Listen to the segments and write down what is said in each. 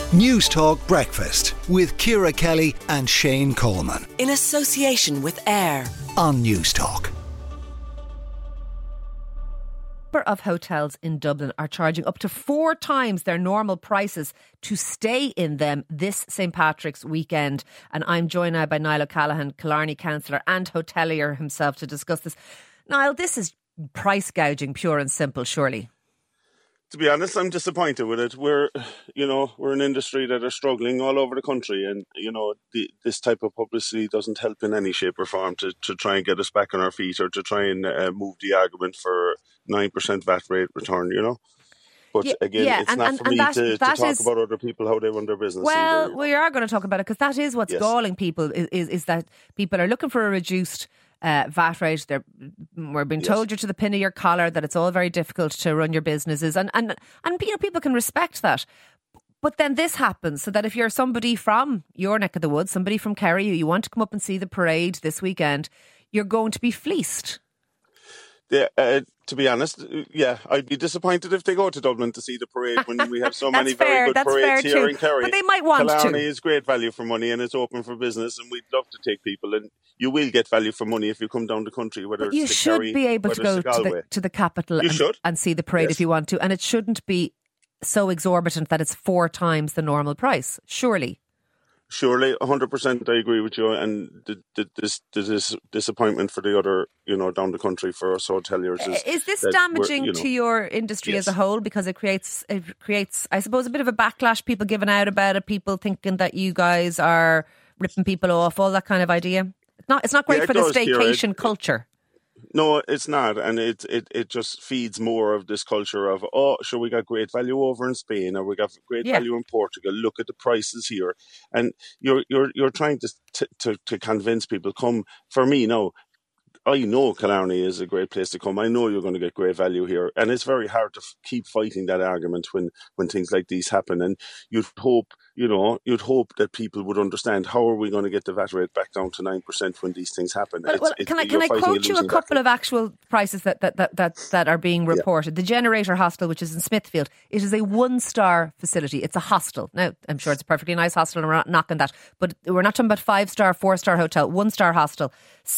News Talk Breakfast with Ciara Kelly and Shane Coleman. In association with AIR On News Talk. A number of hotels in Dublin are charging up to 4 times their normal prices to stay in them this St. Patrick's weekend. And I'm joined now by Niall O'Callaghan, Killarney councillor and hotelier himself, to discuss this. Niall, this is price gouging, pure and simple, surely. To be honest, I'm disappointed with it. We're an industry that are struggling all over the country, and this type of publicity doesn't help in any shape or form to try and get us back on our feet, or to try and move the argument for 9% VAT rate return. But it's not for me to talk about other people, how they run their business. Well, we are going to talk about it, because that is what's galling people, is that people are looking for a reduced VAT rate. We're being told you're to the pin of your collar, that it's all very difficult to run your businesses, and people can respect that. But then this happens, so that if you're somebody from your neck of the woods, somebody from Kerry, you want to come up and see the parade this weekend, you're going to be fleeced. Yeah, to be honest, I'd be disappointed if they go to Dublin to see the parade when we have so many very good parades here in Kerry. But they might want to. Killarney is great value for money, and it's open for business, and we'd love to take people, and you will get value for money if you come down the country, whether you it's should Kerry, be able to go to the capital and see the parade if you want to, and it shouldn't be so exorbitant that it's 4 times the normal price, surely. Surely, 100%, I agree with you, and this disappointment for the other, down the country for us hoteliers is this damaging to your industry as a whole, because it creates, I suppose, a bit of a backlash, people giving out about it, people thinking that you guys are ripping people off, all that kind of idea? It's not great for the staycation culture. No, it's not, and it just feeds more of this culture of, we got great value over in Spain, or we got great value in Portugal. Look at the prices here, and you're trying to convince people. Come for me now. I know Killarney is a great place to come. I know you're going to get great value here, and it's very hard to keep fighting that argument when things like these happen. And you'd hope that people would understand, how are we going to get the VAT rate back down to 9% when these things happen? Can I quote you a couple of actual prices that are being reported? The Generator Hostel, which is in Smithfield, it is a 1-star facility. It's a hostel. Now, I'm sure it's a perfectly nice hostel, and we're not knocking that, but we're not talking about 5-star, 4-star hotel. 1-star hostel,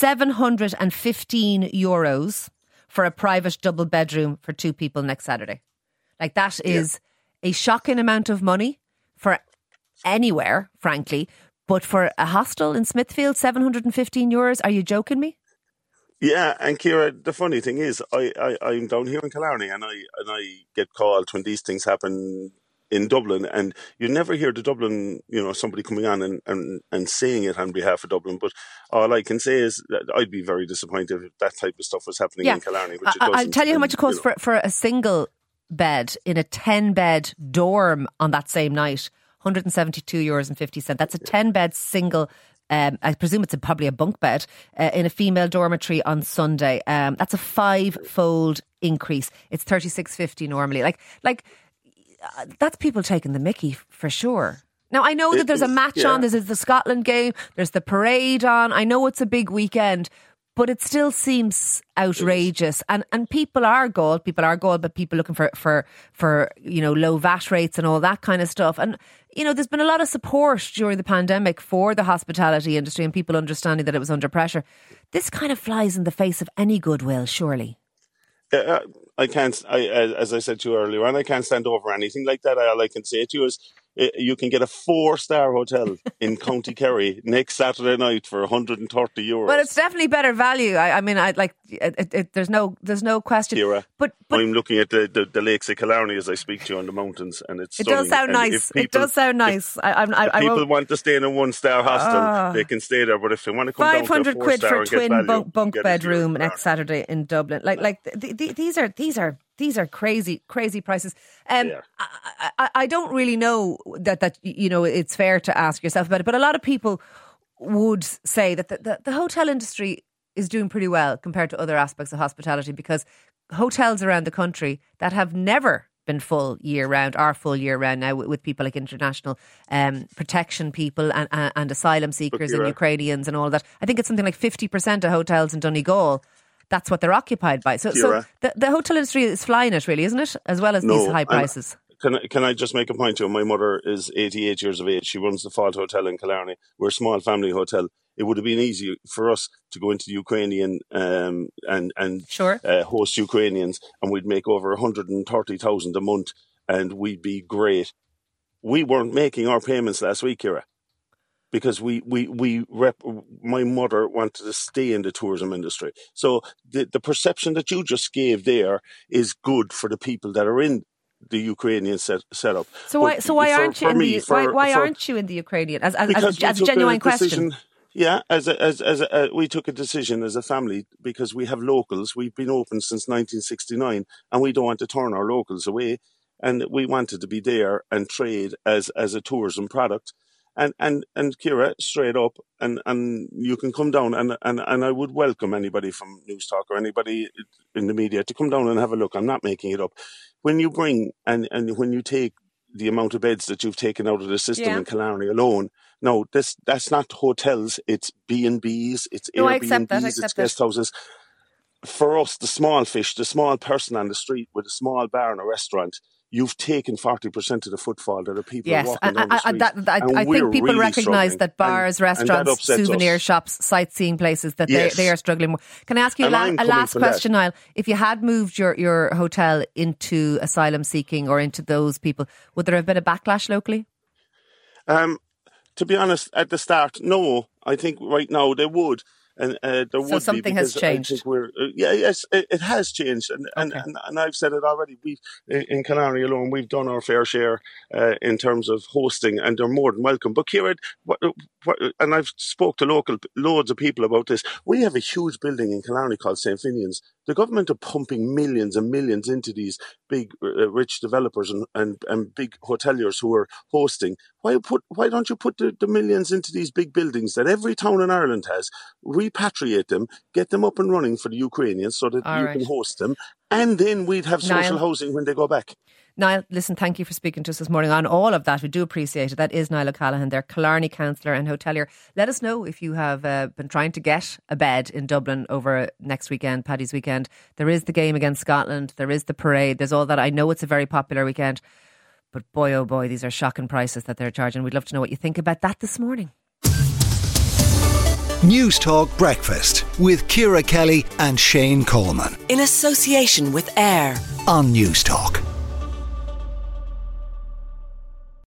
€715 for a private double bedroom for 2 people next Saturday. Like, that is a shocking amount of money for anywhere, frankly, but for a hostel in Smithfield, €715. Are you joking me? Yeah, and Ciara, the funny thing is, I'm down here in Killarney, and I get called when these things happen in Dublin, and you never hear the Dublin, somebody coming on and saying it on behalf of Dublin. But all I can say is that I'd be very disappointed if that type of stuff was happening in Killarney. Which it doesn't. I'll tell you how much it costs for a single bed in a 10-bed dorm on that same night. €172.50. That's a 10-bed single. I presume it's probably a bunk bed in a female dormitory on Sunday. That's a 5-fold increase. It's $36.50 normally. Like that's people taking the mickey for sure. Now, I know that there's a match on. There's the Scotland game. There's the parade on. I know it's a big weekend, but it still seems outrageous. And people are galled, but people looking for low VAT rates and all that kind of stuff. And there's been a lot of support during the pandemic for the hospitality industry, and people understanding that it was under pressure. This kind of flies in the face of any goodwill, surely. I can't. As I said to you earlier on, I can't stand over anything like that. All I can say to you is, you can get a 4-star hotel in County Kerry next Saturday night for €130. Well, it's definitely better value. I mean, I'd like it. There's no question. Ciara, but I'm looking at the lakes of Killarney as I speak to you on the mountains, and it's stunning. It does sound nice. It does sound nice. If people want to stay in a 1-star hostel, they can stay there. But if they want to come down to a 4-star £500 for a twin bunk bedroom next next Saturday in Dublin, these are crazy prices. I don't really know that it's fair to ask yourself about it, but a lot of people would say that the hotel industry is doing pretty well compared to other aspects of hospitality, because hotels around the country that have never been full year round are full year round now, with people like international protection people and asylum seekers and Ukrainians and all that. I think it's something like 50% of hotels in Donegal, that's what they're occupied by. So the hotel industry is flying it, really, isn't it? As well as these high prices. can I just make a point to you? My mother is 88 years of age. She runs the Fault Hotel in Killarney. We're a small family hotel. It would have been easy for us to go into the Ukrainian and Sure. Host Ukrainians, and we'd make over 130,000 a month, and we'd be great. We weren't making our payments last week, Ciara, because my mother wanted to stay in the tourism industry. So the perception that you just gave there is good for the people that are in the Ukrainian setup. So why aren't you in the Ukrainian as a genuine question? Yeah, we took a decision as a family because we have locals. We've been open since 1969, and we don't want to turn our locals away. And we wanted to be there and trade as a tourism product. And Ciara, straight up, and you can come down and I would welcome anybody from News Talk or anybody in the media to come down and have a look. I'm not making it up. When you bring and when you take the amount of beds that you've taken out of the system in Killarney alone, no, that's not hotels. It's B&Bs, it's Airbnbs, it's guest houses. For us, the small fish, the small person on the street with a small bar and a restaurant, you've taken 40% of the footfall that are people walking down the street. I think people really recognise that bars, restaurants, souvenir shops, sightseeing places, that they are struggling more. Can I ask you a last question, Niall? If you had moved your hotel into asylum seeking or into those people, would there have been a backlash locally? To be honest, at the start, no. I think right now they would. And there would so something has changed. I think yes, it has changed, and I've said it already. In Killarney alone, we've done our fair share in terms of hosting, and they're more than welcome. But Ciara, and I've spoke to loads of people about this. We have a huge building in Killarney called St. Finian's. The government are pumping millions and millions into these big rich developers and big hoteliers who are hosting. Why don't you put the millions into these big buildings that every town in Ireland has? Repatriate them, get them up and running for the Ukrainians so that can host them, and then we'd have social housing when they go back. Niall, listen, thank you for speaking to us this morning on all of that. We do appreciate it. That is Niall O'Callaghan, their Killarney councillor and hotelier. Let us know if you have been trying to get a bed in Dublin over next weekend, Paddy's weekend. There is the game against Scotland. There is the parade. There's all that. I know it's a very popular weekend, but boy, oh boy, these are shocking prices that they're charging. We'd love to know what you think about that this morning. News Talk Breakfast with Ciara Kelly and Shane Coleman. In association with AIR on News Talk.